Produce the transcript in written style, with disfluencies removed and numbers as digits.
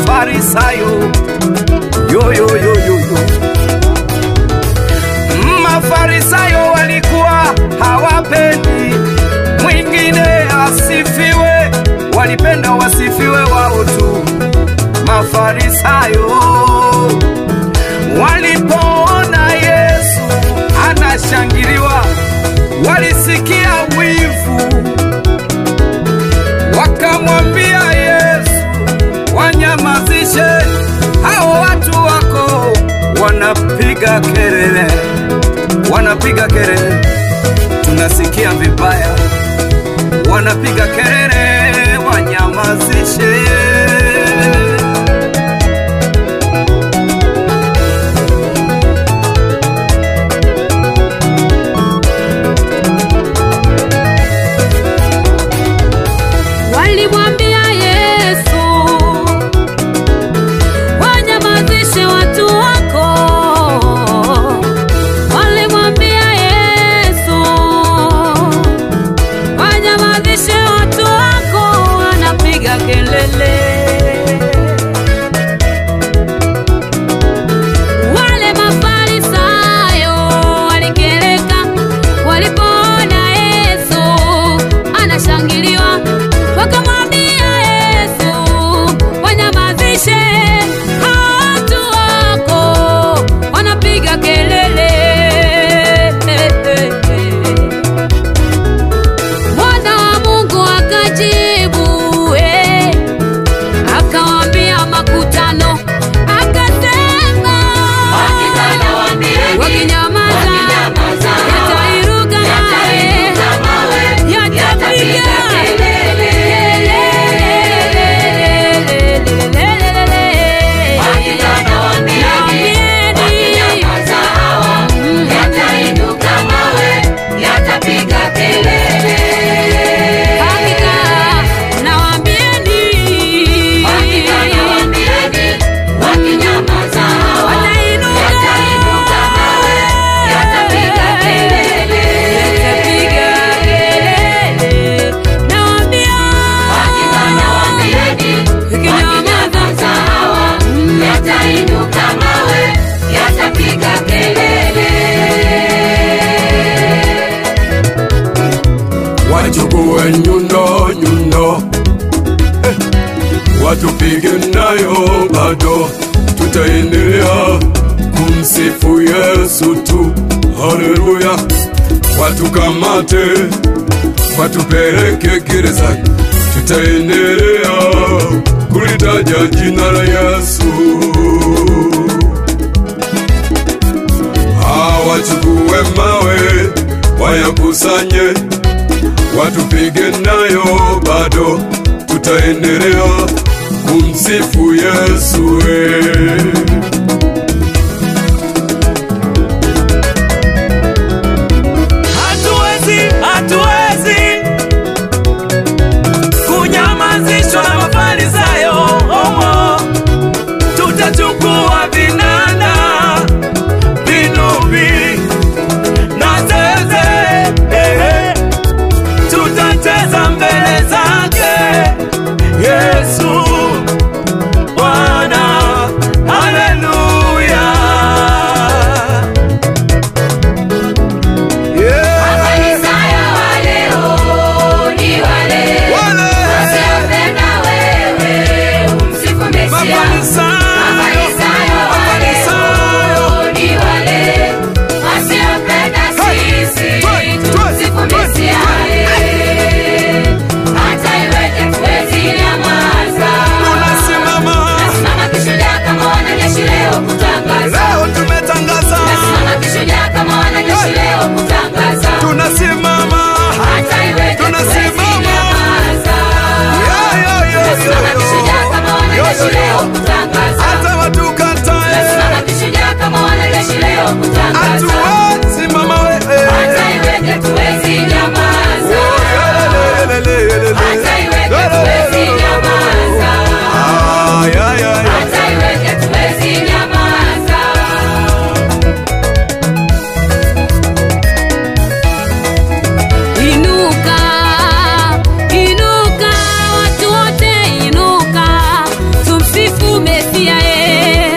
Mafarisayo. Yo yo yo yo yo. Mafarisayo walikuwa hawapendi mwingine asifiwe, walipenda wasifiwe wao tu. Mafarisayo walipoona Yesu anashangiliwa, walisikia wivu, wakamwambia Yesu, wanyamazishe hao watu wako, wanapiga kelele, wanapiga kelele, tunasikia vibaya, wanapiga kelele, wanyamazishe. Walimwambia Yesu, wanyamazishe watu wako. Walimwambia Yesu, wanyamazishe watu wako, wanapiga kelele. Wale Mafarisayo walikereka walipoona Yesu anashangiliwa, wakamwambia Yesu, wanyamazishe watu wako, wanapiga kelele. Mwana wa Mungu akajibu, akawaambia makutano, akasema, wakinyamaza yatairuka mawe, yatapiga wachukue nyundo nyundo, watupige nayo, bado tutaendelea kumsifu Yesu tu. Haleluya. Watukamate, watupeleke gerezani, tutaendelea kulitaja jina la Yesu. Wachukue mawe wayakusanye, watupige nayo, bado tutaendelea kumsifu Yesu. Hatuwezi kunyamazishwa na Mafarisayo. Tutachukua vinanda, vinubi na zeze, tutacheza mbele zake Yesu Bwana. Haleluya. Mesia